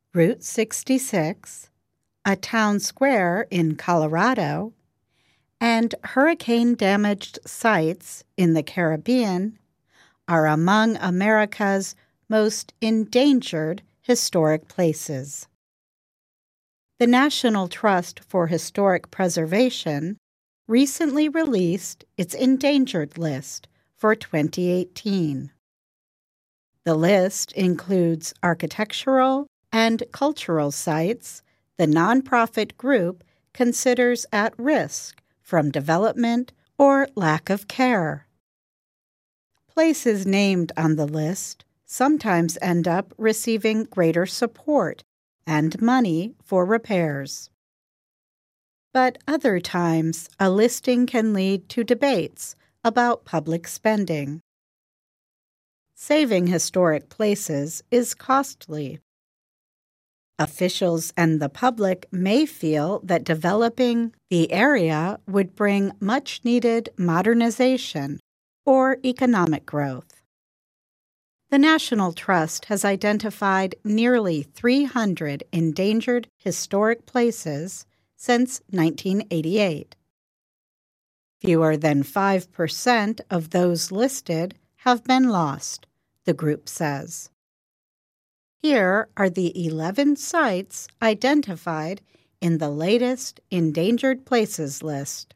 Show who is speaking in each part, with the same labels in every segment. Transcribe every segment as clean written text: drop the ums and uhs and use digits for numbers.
Speaker 1: Route 66, a town square in Colorado, and hurricane-damaged sites in the Caribbean are among America's most endangered historic places. The National Trust for Historic Preservation recently released its endangered list for 2018. The list includes architectural and cultural sites the nonprofit group considers at risk from development or lack of care. Places named on the list sometimes end up receiving greater support and money for repairs. But other times, a listing can lead to debates about public spending. Saving historic places is costly. Officials and the public may feel that developing the area would bring much-needed modernization or economic growth. The National Trust has identified nearly 300 endangered historic places since 1988. Fewer than 5% of those listed have been lost, the group says. Here are the 11 sites identified in the latest Endangered Places list.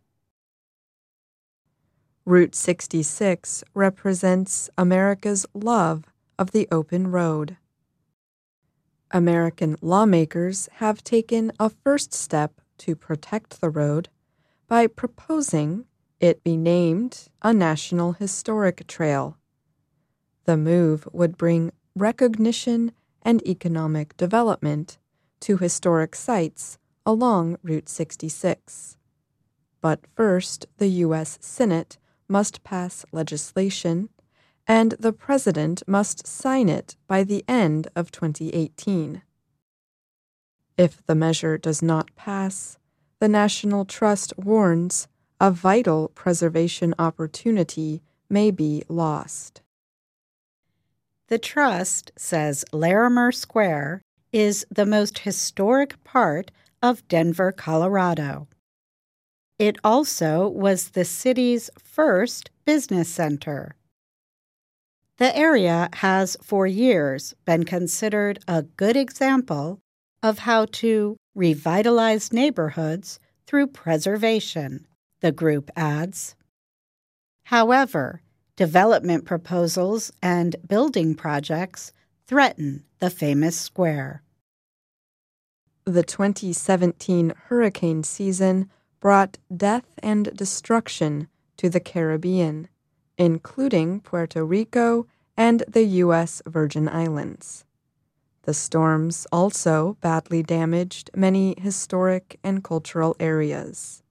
Speaker 2: Route 66 represents America's love of the open road. American lawmakers have taken a first step to protect the road by proposing it be named a National Historic Trail. The move would bring recognition and economic development to historic sites along Route 66. But first, the U.S. Senate must pass legislation, and the President must sign it by the end of 2018. If the measure does not pass, the National Trust warns a vital preservation opportunity may be lost.
Speaker 1: The Trust says Larimer Square is the most historic part of Denver, Colorado. It also was the city's first business center. The area has for years been considered a good example of how to revitalize neighborhoods through preservation, the group adds. However, development proposals and building projects threaten the famous square.
Speaker 2: The 2017 hurricane season brought death and destruction to the Caribbean, including Puerto Rico and the U.S. Virgin Islands. The storms also badly damaged many historic and cultural areas.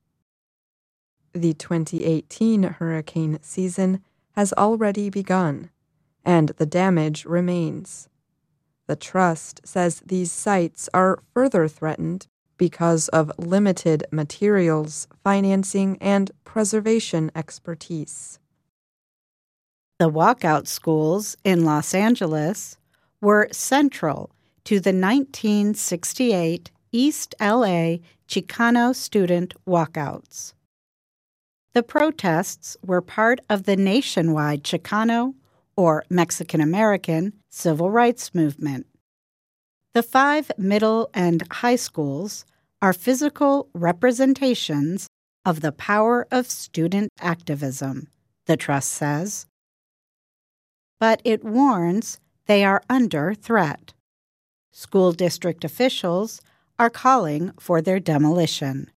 Speaker 2: The 2018 hurricane season has already begun, and the damage remains. The Trust says these sites are further threatened because of limited materials, financing, and preservation expertise.
Speaker 1: The walkout schools in Los Angeles were central to the 1968 East LA Chicano student walkouts. The protests were part of the nationwide Chicano, or Mexican-American, civil rights movement. The 5 middle and high schools are physical representations of the power of student activism, the Trust says. But it warns they are under threat. School district officials are calling for their demolition.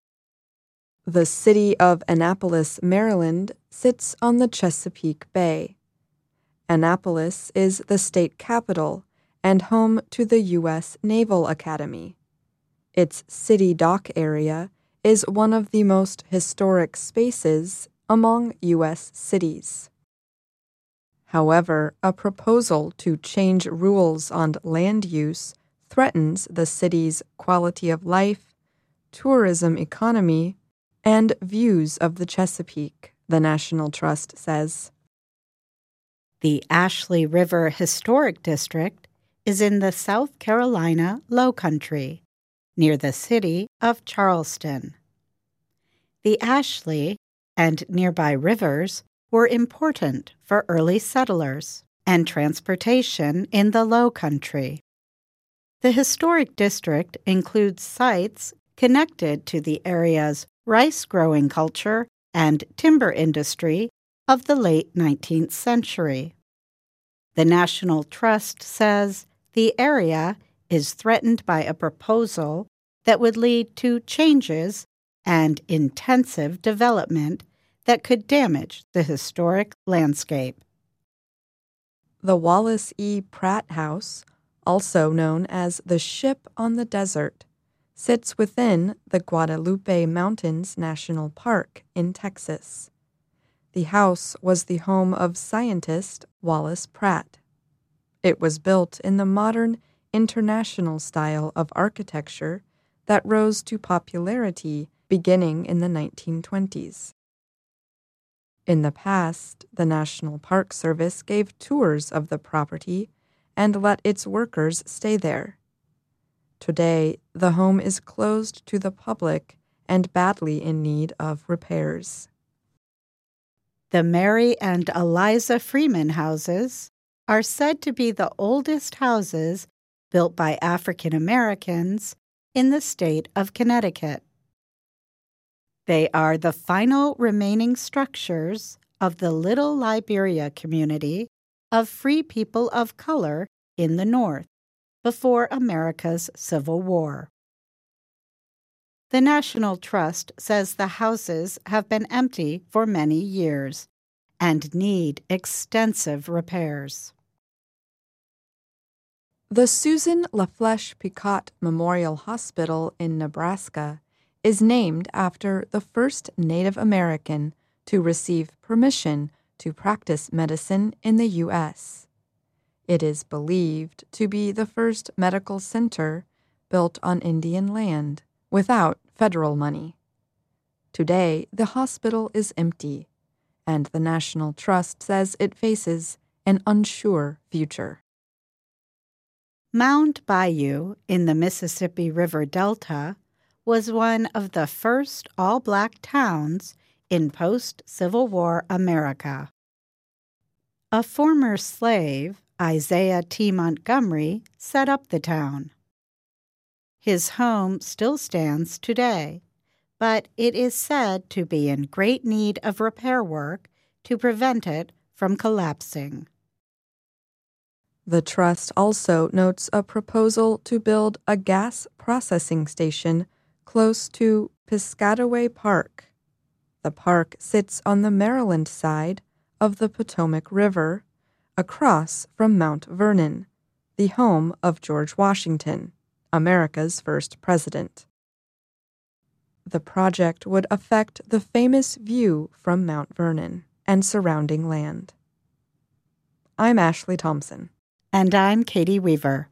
Speaker 2: The city of Annapolis, Maryland, sits on the Chesapeake Bay. Annapolis is the state capital and home to the U.S. Naval Academy. Its city dock area is one of the most historic spaces among U.S. cities. However, a proposal to change rules on land use threatens the city's quality of life, tourism economy, and views of the Chesapeake, the National Trust says.
Speaker 1: The Ashley River Historic District is in the South Carolina Low Country, near the city of Charleston. The Ashley and nearby rivers were important for early settlers and transportation in the Low Country. The historic district includes sites connected to the area's rice-growing culture and timber industry of the late 19th century. The National Trust says the area is threatened by a proposal that would lead to changes and intensive development that could damage the historic landscape.
Speaker 2: The Wallace E. Pratt House, also known as the Ship on the Desert, sits within the Guadalupe Mountains National Park in Texas. The house was the home of scientist Wallace Pratt. It was built in the modern international style of architecture that rose to popularity beginning in the 1920s. In the past, the National Park Service gave tours of the property and let its workers stay there. Today, the home is closed to the public and badly in need of repairs.
Speaker 1: The Mary and Eliza Freeman houses are said to be the oldest houses built by African Americans in the state of Connecticut. They are the final remaining structures of the Little Liberia community of free people of color in the North before America's Civil War. The National Trust says the houses have been empty for many years and need extensive repairs.
Speaker 2: The Susan LaFlesche Picot Memorial Hospital in Nebraska is named after the first Native American to receive permission to practice medicine in the U.S. It is believed to be the first medical center built on Indian land without federal money. Today, the hospital is empty, and the National Trust says it faces an unsure future.
Speaker 1: Mound Bayou in the Mississippi River Delta was one of the first all-black towns in post-Civil War America. A former slave, Isaiah T. Montgomery, set up the town. His home still stands today, but it is said to be in great need of repair work to prevent it from collapsing.
Speaker 2: The Trust also notes a proposal to build a gas processing station close to Piscataway Park. The park sits on the Maryland side of the Potomac River, across from Mount Vernon, the home of George Washington, America's first president. The project would affect the famous view from Mount Vernon and surrounding land. I'm Ashley Thompson.
Speaker 1: And I'm Katie Weaver.